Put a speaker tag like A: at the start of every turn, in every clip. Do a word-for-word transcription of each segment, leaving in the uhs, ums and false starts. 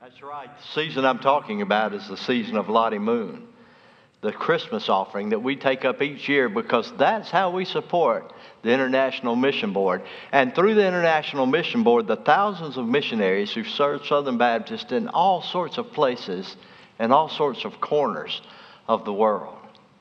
A: That's right. The season I'm talking about is the season of Lottie Moon, the Christmas offering that we take up each year because that's how we support the International Mission Board. And through the International Mission Board, the thousands of missionaries who serve Southern Baptist in all sorts of places and all sorts of corners of the world.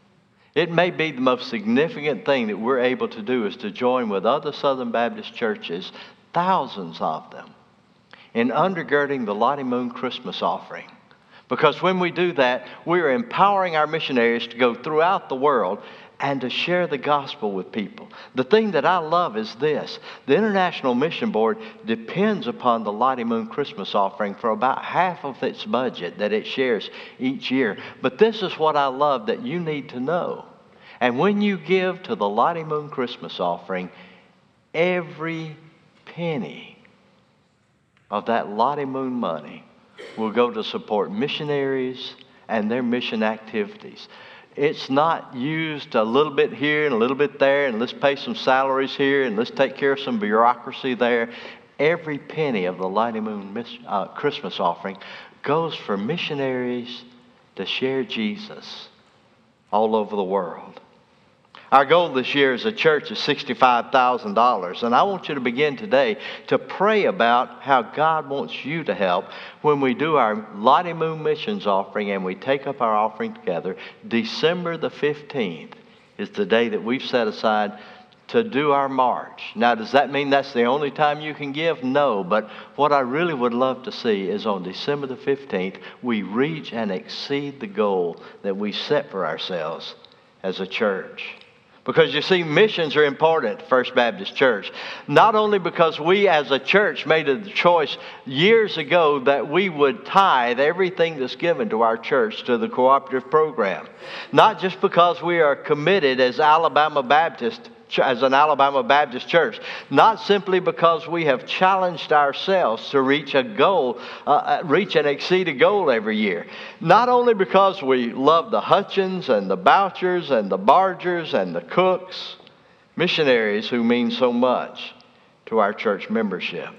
A: It may be the most significant thing that we're able to do is to join with other Southern Baptist churches, thousands of them, in undergirding the Lottie Moon Christmas offering. Because when we do that, we're empowering our missionaries to go throughout the world and to share the gospel with people. The thing that I love is this. The International Mission Board depends upon the Lottie Moon Christmas offering for about half of its budget that it shares each year. But this is what I love that you need to know. And when you give to the Lottie Moon Christmas offering, every penny of that Lottie Moon money will go to support missionaries and their mission activities. It's not used a little bit here and a little bit there, and let's pay some salaries here and let's take care of some bureaucracy there. Every penny of the Lottie Moon uh, Christmas offering goes for missionaries to share Jesus all over the world. Our goal this year as a church is sixty-five thousand dollars, and I want you to begin today to pray about how God wants you to help when we do our Lottie Moon missions offering and we take up our offering together. December the fifteenth is the day that we've set aside to do our march. Now, does that mean that's the only time you can give? No, but what I really would love to see is on December the fifteenth, we reach and exceed the goal that we set for ourselves as a church. Because you see, missions are important at First Baptist Church. Not only because we as a church made a choice years ago that we would tithe everything that's given to our church to the cooperative program. Not just because we are committed as Alabama Baptist as an Alabama Baptist church. Not simply because we have challenged ourselves to reach a goal, uh, reach and exceed a goal every year. Not only because we love the Hutchins and the Bouchers and the Bargers and the Cooks, missionaries who mean so much to our church membership.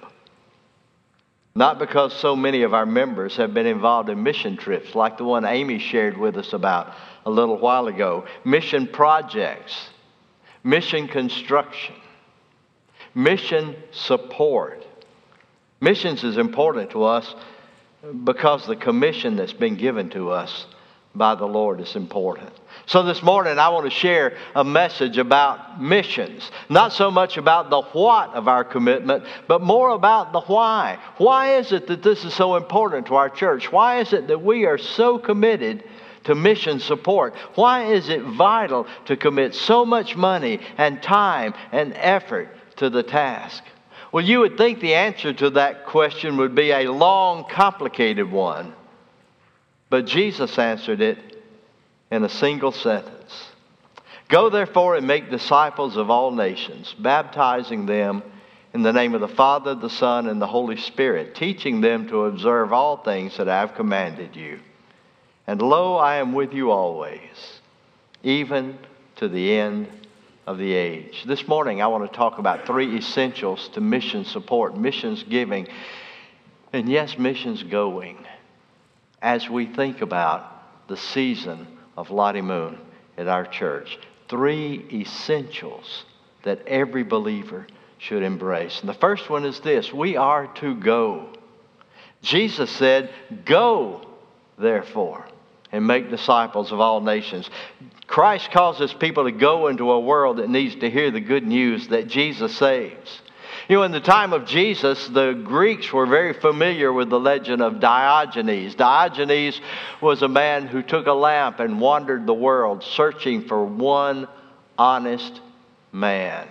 A: Not because so many of our members have been involved in mission trips like the one Amy shared with us about a little while ago. Mission projects. Mission construction, mission support. Missions is important to us because the commission that's been given to us by the Lord is important. So this morning I want to share a message about missions. Not so much about the what of our commitment, but more about the why. Why is it that this is so important to our church? Why is it that we are so committed to mission support? Why is it vital to commit so much money and time and effort to the task? Well, you would think the answer to that question would be a long, complicated one. But Jesus answered it in a single sentence. Go therefore and make disciples of all nations, baptizing them in the name of the Father, the Son, and the Holy Spirit, teaching them to observe all things that I have commanded you. And lo, I am with you always, even to the end of the age. This morning I want to talk about three essentials to mission support, missions giving, and yes, missions going, as we think about the season of Lottie Moon at our church. Three essentials that every believer should embrace. And the first one is this: we are to go. Jesus said, go, therefore, and make disciples of all nations. Christ calls his people to go into a world that needs to hear the good news that Jesus saves. You know, in the time of Jesus, the Greeks were very familiar with the legend of Diogenes. Diogenes was a man who took a lamp and wandered the world searching for one honest man.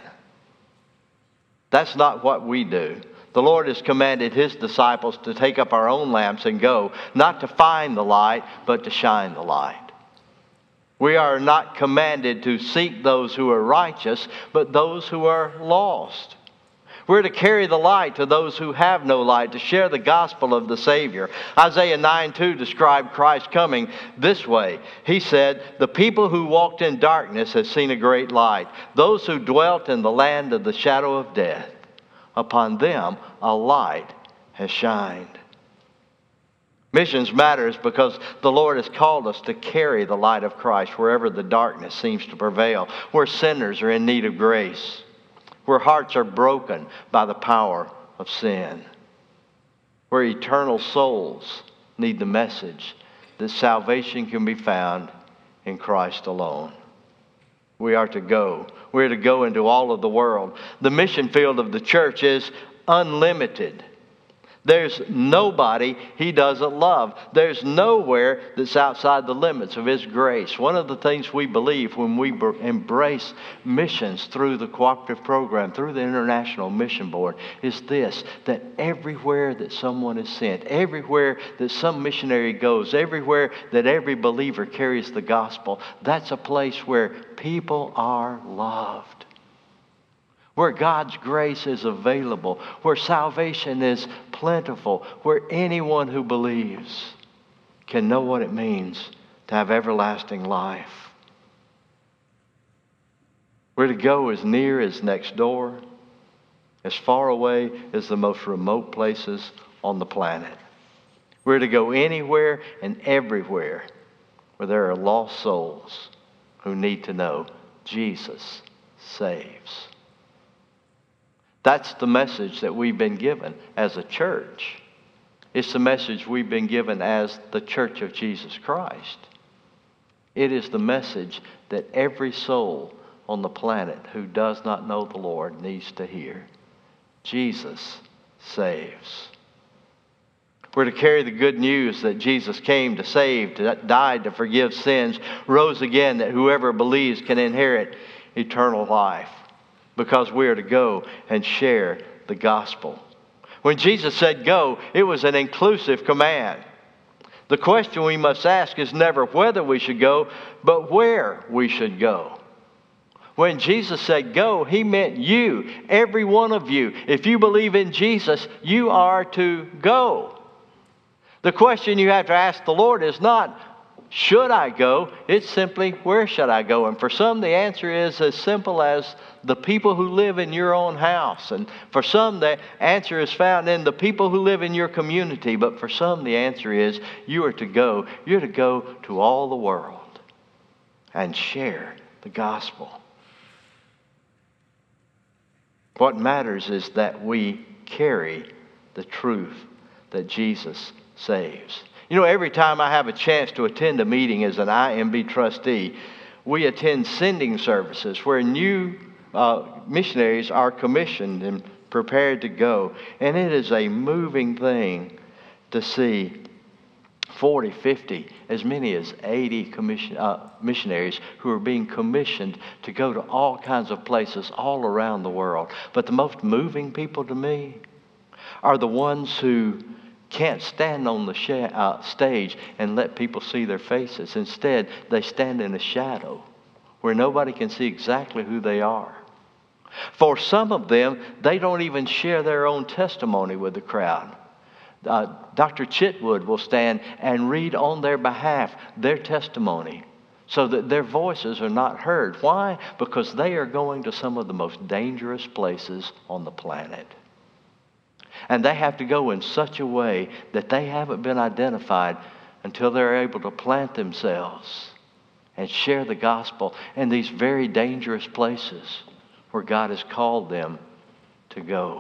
A: That's not what we do. The Lord has commanded his disciples to take up our own lamps and go, not to find the light, but to shine the light. We are not commanded to seek those who are righteous, but those who are lost. We're to carry the light to those who have no light, to share the gospel of the Savior. Isaiah nine two described Christ coming this way. He said, the people who walked in darkness have seen a great light. Those who dwelt in the land of the shadow of death, upon them a light has shined. Missions matters because the Lord has called us to carry the light of Christ wherever the darkness seems to prevail, where sinners are in need of grace, where hearts are broken by the power of sin, where eternal souls need the message that salvation can be found in Christ alone. We are to go. We are to go into all of the world. The mission field of the church is unlimited. There's nobody He doesn't love. There's nowhere that's outside the limits of His grace. One of the things we believe when we embrace missions through the cooperative program, through the International Mission Board, is this, that everywhere that someone is sent, everywhere that some missionary goes, everywhere that every believer carries the gospel, that's a place where people are loved, where God's grace is available, where salvation is plentiful, where anyone who believes can know what it means to have everlasting life. We're to go as near as next door, as far away as the most remote places on the planet. We're to go anywhere and everywhere where there are lost souls who need to know Jesus saves. That's the message that we've been given as a church. It's the message we've been given as the Church of Jesus Christ. It is the message that every soul on the planet who does not know the Lord needs to hear. Jesus saves. We're to carry the good news that Jesus came to save, to died to forgive sins, rose again, that whoever believes can inherit eternal life. Because we are to go and share the gospel. When Jesus said go, it was an inclusive command. The question we must ask is never whether we should go, but where we should go. When Jesus said go, He meant you, every one of you. If you believe in Jesus, you are to go. The question you have to ask the Lord is not, should I go? It's simply, where should I go? And for some, the answer is as simple as the people who live in your own house. And for some, the answer is found in the people who live in your community. But for some, the answer is, you are to go. You're to go to all the world and share the gospel. What matters is that we carry the truth that Jesus saves. You know, every time I have a chance to attend a meeting as an I M B trustee, we attend sending services where new uh, missionaries are commissioned and prepared to go. And it is a moving thing to see forty, fifty, as many as eighty commission, uh, missionaries who are being commissioned to go to all kinds of places all around the world. But the most moving people to me are the ones who can't stand on the sh- uh, stage and let people see their faces. Instead, they stand in a shadow where nobody can see exactly who they are. For some of them, they don't even share their own testimony with the crowd. Uh, Doctor Chitwood will stand and read on their behalf their testimony so that their voices are not heard. Why? Because they are going to some of the most dangerous places on the planet. And they have to go in such a way that they haven't been identified until they're able to plant themselves and share the gospel in these very dangerous places where God has called them to go.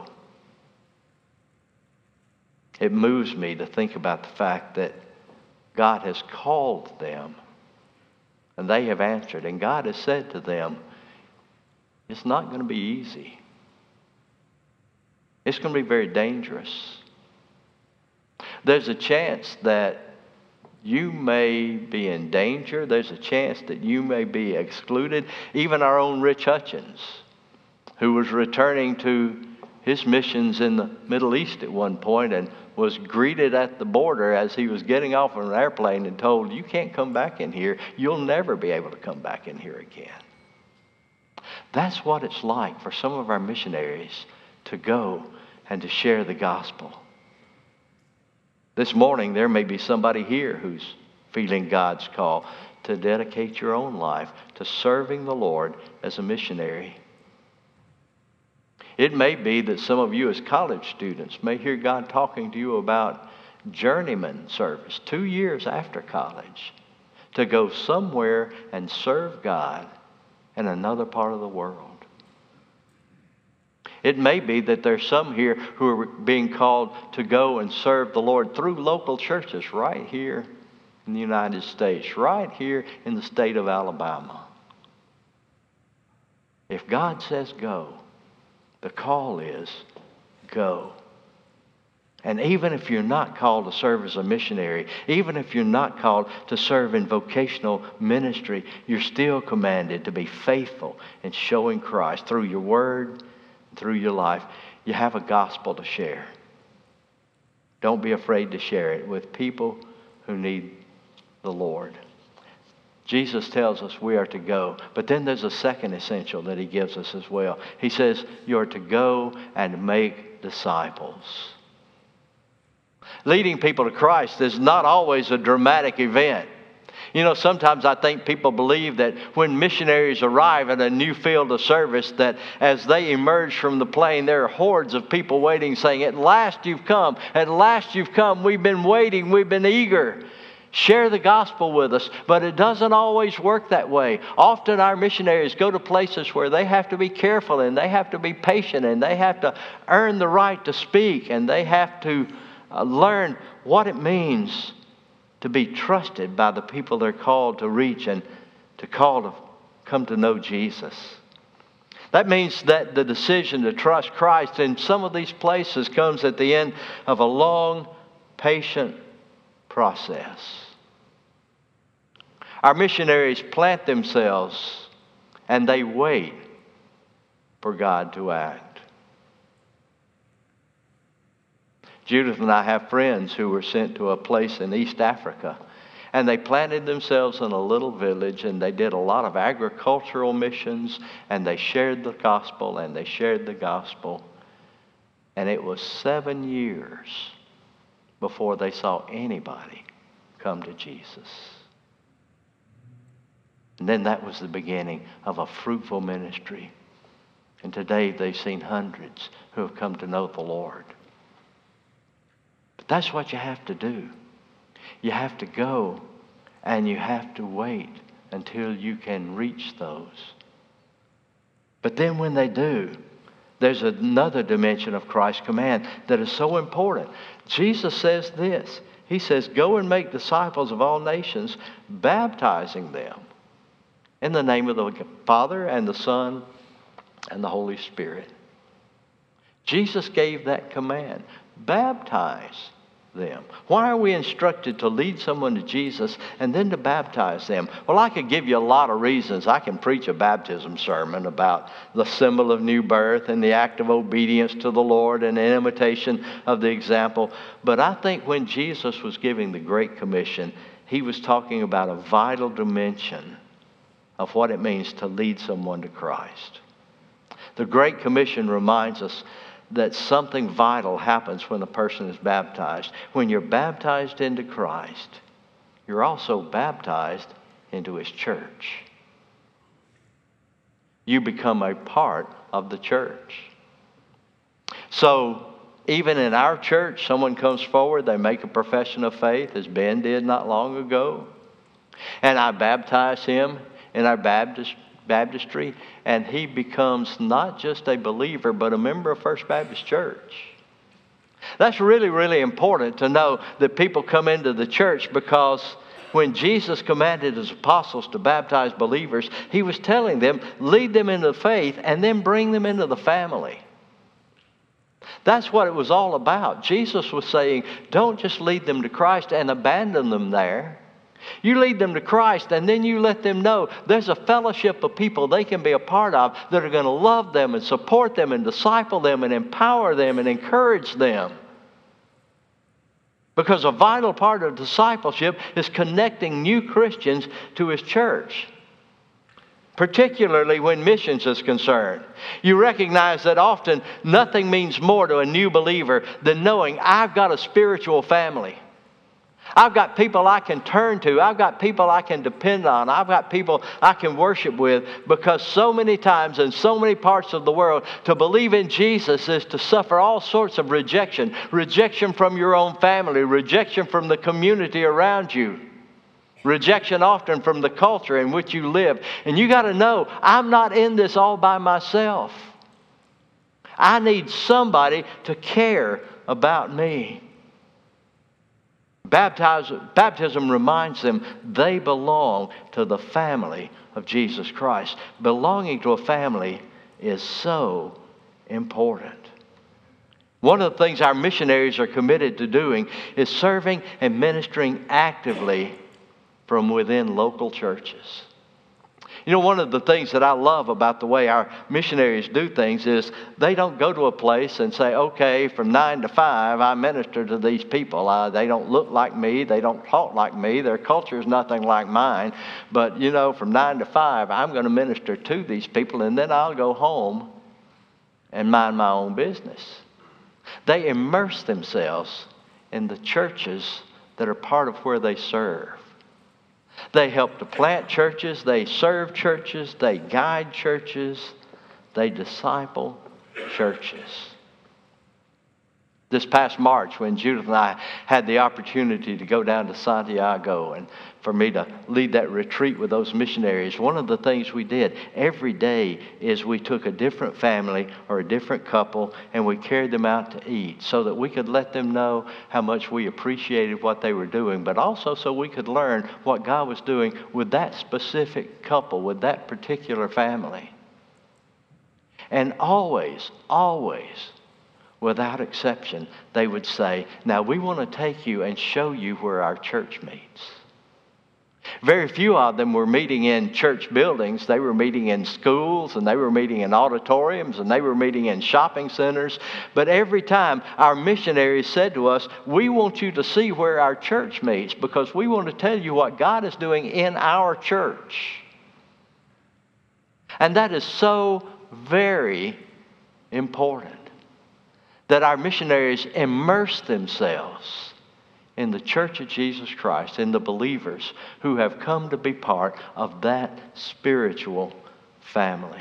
A: It moves me to think about the fact that God has called them and they have answered. And God has said to them, it's not going to be easy. It's going to be very dangerous. There's a chance that you may be in danger. There's a chance that you may be excluded. Even our own Rich Hutchins, who was returning to his missions in the Middle East at one point and was greeted at the border as he was getting off of an airplane and told, you can't come back in here. You'll never be able to come back in here again. That's what it's like for some of our missionaries to go and to share the gospel. This morning, there may be somebody here who's feeling God's call to dedicate your own life to serving the Lord as a missionary. It may be that some of you as college students may hear God talking to you about journeyman service, two years after college, to go somewhere and serve God in another part of the world. It may be that there's some here who are being called to go and serve the Lord through local churches right here in the United States, right here in the state of Alabama. If God says go, the call is go. And even if you're not called to serve as a missionary, even if you're not called to serve in vocational ministry, you're still commanded to be faithful in showing Christ through your word, through your life. You have a gospel to share. Don't be afraid to share it with people who need the Lord. Jesus tells us we are to go, but then there's a second essential that he gives us as well. He says you are to go and make disciples. Leading people to Christ is not always a dramatic event. You know, sometimes I think people believe that when missionaries arrive at a new field of service, that as they emerge from the plane, there are hordes of people waiting, saying, "At last you've come. At last you've come. We've been waiting. We've been eager. Share the gospel with us." But it doesn't always work that way. Often our missionaries go to places where they have to be careful, and they have to be patient, and they have to earn the right to speak, and they have to uh, learn what it means to be trusted by the people they're called to reach and to call to come to know Jesus. That means that the decision to trust Christ in some of these places comes at the end of a long, patient process. Our missionaries plant themselves and they wait for God to act. Judith and I have friends who were sent to a place in East Africa, and they planted themselves in a little village, and they did a lot of agricultural missions, and they shared the gospel, and they shared the gospel. And it was seven years before they saw anybody come to Jesus. And then that was the beginning of a fruitful ministry. And today they've seen hundreds who have come to know the Lord. But that's what you have to do. You have to go and you have to wait until you can reach those. But then when they do, there's another dimension of Christ's command that is so important. Jesus says this. He says, "Go and make disciples of all nations, baptizing them in the name of the Father and the Son and the Holy Spirit." Jesus gave that command. Baptize them. Why are we instructed to lead someone to Jesus and then to baptize them? Well, I could give you a lot of reasons. I can preach a baptism sermon about the symbol of new birth and the act of obedience to the Lord and an imitation of the example. But I think when Jesus was giving the Great Commission, he was talking about a vital dimension of what it means to lead someone to Christ. The Great Commission reminds us that something vital happens when a person is baptized. When you're baptized into Christ, you're also baptized into His church. You become a part of the church. So, even in our church, someone comes forward, they make a profession of faith, as Ben did not long ago, and I baptize him in our Baptist baptistry, and he becomes not just a believer, but a member of First Baptist Church. That's really, really important to know that people come into the church, because when Jesus commanded His apostles to baptize believers, He was telling them, lead them into faith and then bring them into the family. That's what it was all about. Jesus was saying, don't just lead them to Christ and abandon them there. You lead them to Christ, and then you let them know there's a fellowship of people they can be a part of that are going to love them and support them and disciple them and empower them and encourage them. Because a vital part of discipleship is connecting new Christians to His church, particularly when missions is concerned. You recognize that often nothing means more to a new believer than knowing I've got a spiritual family. I've got people I can turn to. I've got people I can depend on. I've got people I can worship with, because so many times in so many parts of the world, to believe in Jesus is to suffer all sorts of rejection. Rejection from your own family. Rejection from the community around you. Rejection often from the culture in which you live. And you got to know, I'm not in this all by myself. I need somebody to care about me. Baptize, baptism reminds them they belong to the family of Jesus Christ. Belonging to a family is so important. One of the things our missionaries are committed to doing is serving and ministering actively from within local churches. You know, one of the things that I love about the way our missionaries do things is they don't go to a place and say, okay, from nine to five, I minister to these people. Uh, they don't look like me. They don't talk like me. Their culture is nothing like mine. But, you know, from nine to five, I'm going to minister to these people, and then I'll go home and mind my own business. They immerse themselves in the churches that are part of where they serve. They help to plant churches, they serve churches, they guide churches, they disciple churches. This past March, when Judith and I had the opportunity to go down to Santiago and for me to lead that retreat with those missionaries, one of the things we did every day is we took a different family or a different couple and we carried them out to eat so that we could let them know how much we appreciated what they were doing, but also so we could learn what God was doing with that specific couple, with that particular family. And always, always, without exception, they would say, now we want to take you and show you where our church meets. Very few of them were meeting in church buildings. They were meeting in schools, and they were meeting in auditoriums, and they were meeting in shopping centers. But every time our missionaries said to us, we want you to see where our church meets because we want to tell you what God is doing in our church. And that is so very important, that our missionaries immerse themselves in the Church of Jesus Christ, in the believers who have come to be part of that spiritual family.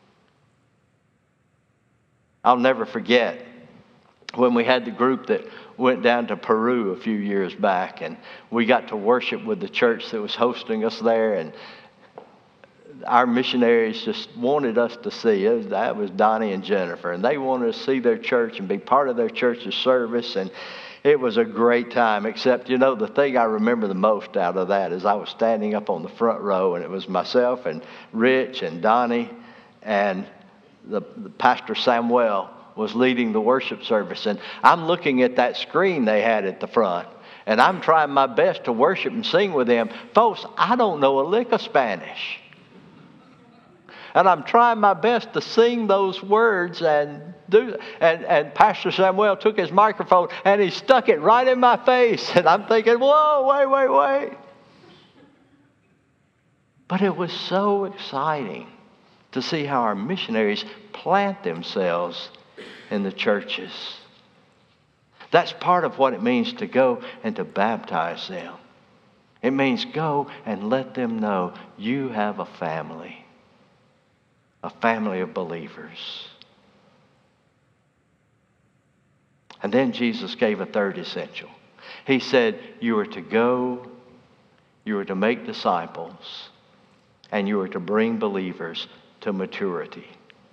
A: I'll never forget when we had the group that went down to Peru a few years back, and we got to worship with the church that was hosting us there, and our missionaries just wanted us to see. It was, that was Donnie and Jennifer, and they wanted to see their church and be part of their church's service, and it was a great time, except, you know, the thing I remember the most out of that is I was standing up on the front row, and it was myself and Rich and Donnie, and the, the Pastor Samuel was leading the worship service, and I'm looking at that screen they had at the front, and I'm trying my best to worship and sing with them. Folks, I don't know a lick of Spanish. And I'm trying my best to sing those words and do. And, and Pastor Samuel took his microphone and he stuck it right in my face. And I'm thinking, whoa, wait, wait, wait. But it was so exciting to see how our missionaries plant themselves in the churches. That's part of what it means to go and to baptize them. It means go and let them know you have a family. A family of believers. And then Jesus gave a third essential. He said, you are to go, you are to make disciples, and you are to bring believers to maturity.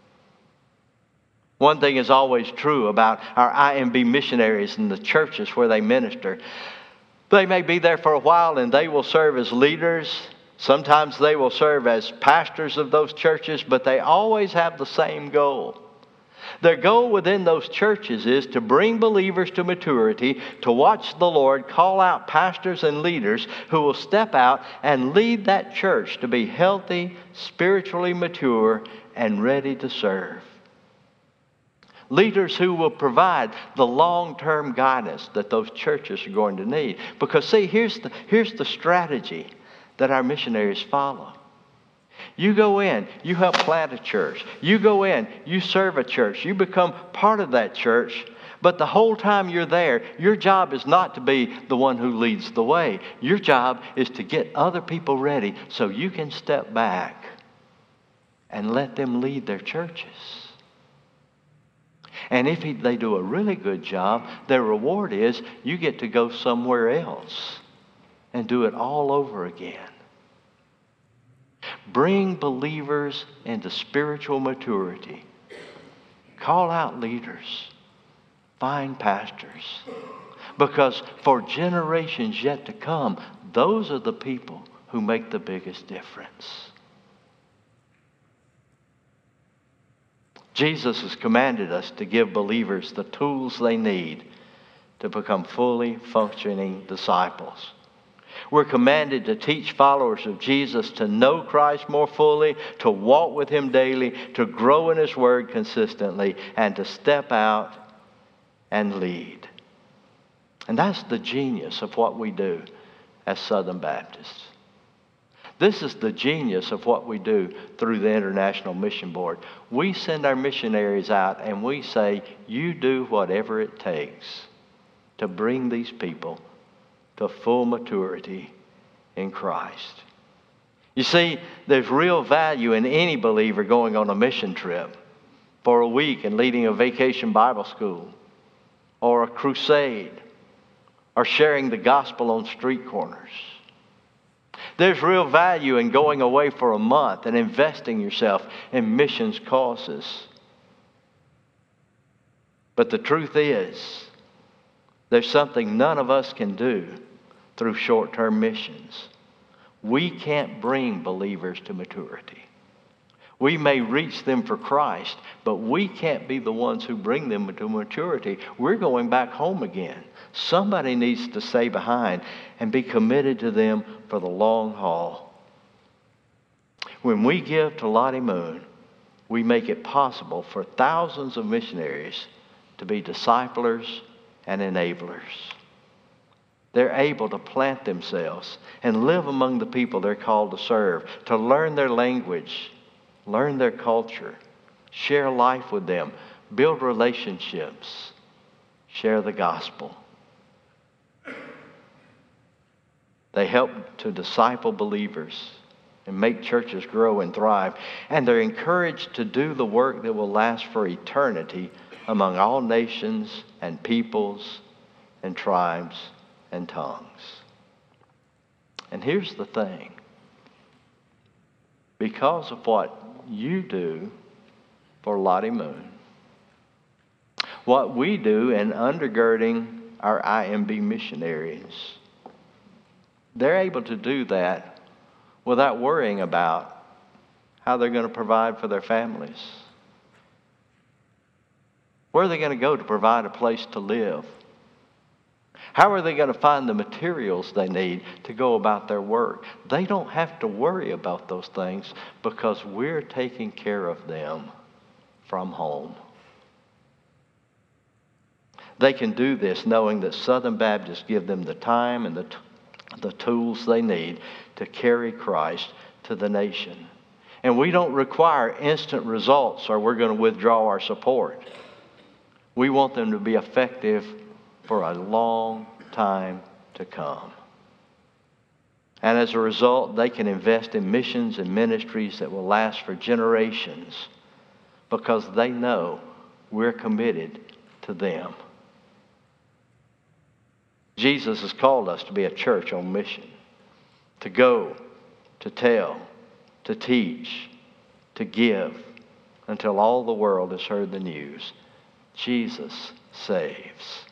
A: One thing is always true about our I M B missionaries and the churches where they minister. They may be there for a while and they will serve as leaders. Sometimes they will serve as pastors of those churches, but they always have the same goal. Their goal within those churches is to bring believers to maturity, to watch the Lord call out pastors and leaders who will step out and lead that church to be healthy, spiritually mature, and ready to serve. Leaders who will provide the long-term guidance that those churches are going to need. Because see, here's the, here's the strategy that our missionaries follow. You go in, you help plant a church. You go in, you serve a church. You become part of that church. But the whole time you're there, your job is not to be the one who leads the way. Your job is to get other people ready so you can step back and let them lead their churches. And if he, they do a really good job, their reward is you get to go somewhere else and do it all over again. Bring believers into spiritual maturity. Call out leaders. Find pastors. Because for generations yet to come, those are the people who make the biggest difference. Jesus has commanded us to give believers the tools they need to become fully functioning disciples. We're commanded to teach followers of Jesus to know Christ more fully, to walk with Him daily, to grow in His Word consistently, and to step out and lead. And that's the genius of what we do as Southern Baptists. This is the genius of what we do through the International Mission Board. We send our missionaries out and we say, you do whatever it takes to bring these people to full maturity in Christ. You see, there's real value in any believer going on a mission trip for a week and leading a vacation Bible school or a crusade or sharing the gospel on street corners. There's real value in going away for a month and investing yourself in missions causes. But the truth is, there's something none of us can do through short-term missions. We can't bring believers to maturity. We may reach them for Christ, but we can't be the ones who bring them to maturity. We're going back home again. Somebody needs to stay behind and be committed to them for the long haul. When we give to Lottie Moon, we make it possible for thousands of missionaries to be disciplers and enablers. They're able to plant themselves and live among the people they're called to serve, to learn their language, learn their culture, share life with them, build relationships, share the gospel. They help to disciple believers and make churches grow and thrive. And they're encouraged to do the work that will last for eternity among all nations and peoples and tribes and tongues. And here's the thing. Because of what you do for Lottie Moon, what we do in undergirding our I M B missionaries, they're able to do that without worrying about how they're going to provide for their families. Where are they going to go to provide a place to live? How are they going to find the materials they need to go about their work? They don't have to worry about those things because we're taking care of them from home. They can do this knowing that Southern Baptists give them the time and the, t- the tools they need to carry Christ to the nation. And we don't require instant results or we're going to withdraw our support. We want them to be effective for a long time to come. And as a result, they can invest in missions and ministries that will last for generations because they know we're committed to them. Jesus has called us to be a church on mission, to go, to tell, to teach, to give, until all the world has heard the news. Jesus saves.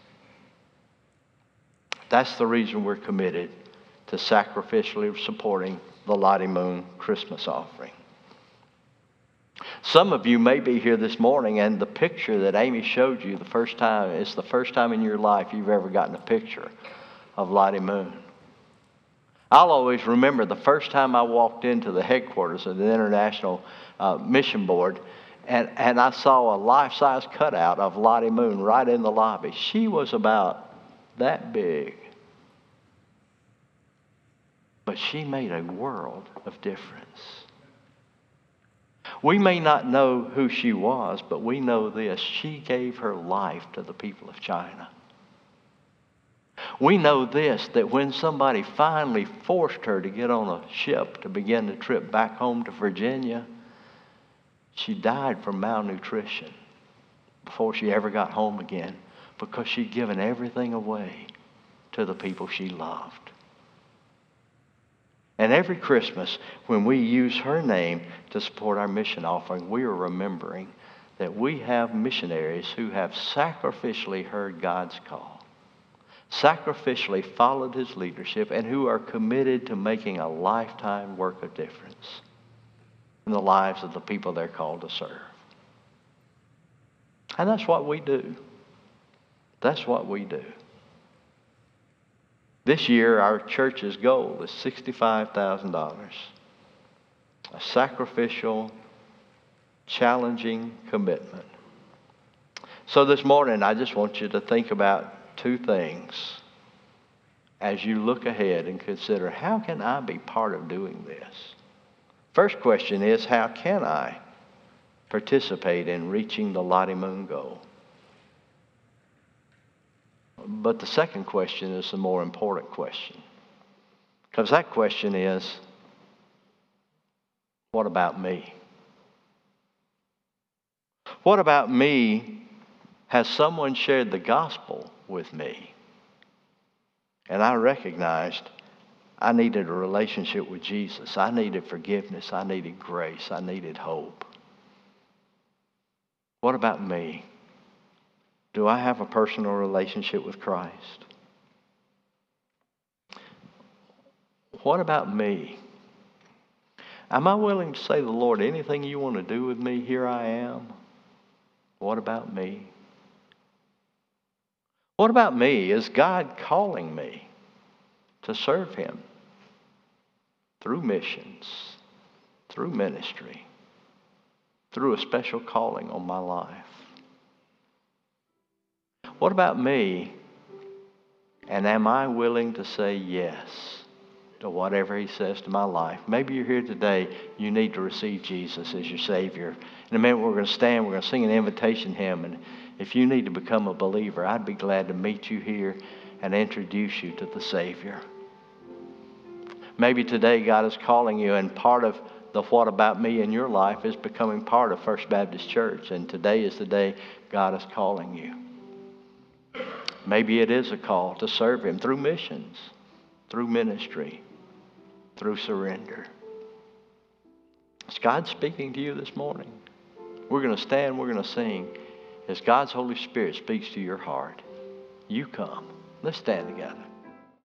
A: That's the reason we're committed to sacrificially supporting the Lottie Moon Christmas offering. Some of you may be here this morning and the picture that Amy showed you the first time is the first time in your life you've ever gotten a picture of Lottie Moon. I'll always remember the first time I walked into the headquarters of the International uh, Mission Board and, and I saw a life-size cutout of Lottie Moon right in the lobby. She was about that big. But she made a world of difference. We may not know who she was, but we know this. She gave her life to the people of China. We know this, that when somebody finally forced her to get on a ship to begin the trip back home to Virginia, she died from malnutrition before she ever got home again, because she'd given everything away to the people she loved. And every Christmas, when we use her name to support our mission offering, we are remembering that we have missionaries who have sacrificially heard God's call, sacrificially followed his leadership, and who are committed to making a lifetime work of difference in the lives of the people they're called to serve. And that's what we do. That's what we do. This year, our church's goal is sixty-five thousand dollars. A sacrificial, challenging commitment. So this morning, I just want you to think about two things as you look ahead and consider, how can I be part of doing this? First question is, how can I participate in reaching the Lottie Moon goal? But the second question is the more important question. Because that question is, what about me? What about me? Has someone shared the gospel with me? And I recognized I needed a relationship with Jesus. I needed forgiveness. I needed grace. I needed hope. What about me? Do I have a personal relationship with Christ? What about me? Am I willing to say to the Lord, anything you want to do with me, here I am? What about me? What about me? Is God calling me to serve him through missions, through ministry, through a special calling on my life? What about me? And am I willing to say yes to whatever he says to my life? Maybe you're here today, you need to receive Jesus as your Savior. In a minute we're going to stand, we're going to sing an invitation hymn, and if you need to become a believer, I'd be glad to meet you here and introduce you to the Savior. Maybe today God is calling you, and part of the what about me in your life is becoming part of First Baptist Church, and today is the day God is calling you. Maybe it is a call to serve him through missions, through ministry, through surrender. Is God speaking to you this morning? We're going to stand, we're going to sing. As God's Holy Spirit speaks to your heart, you come. Let's stand together.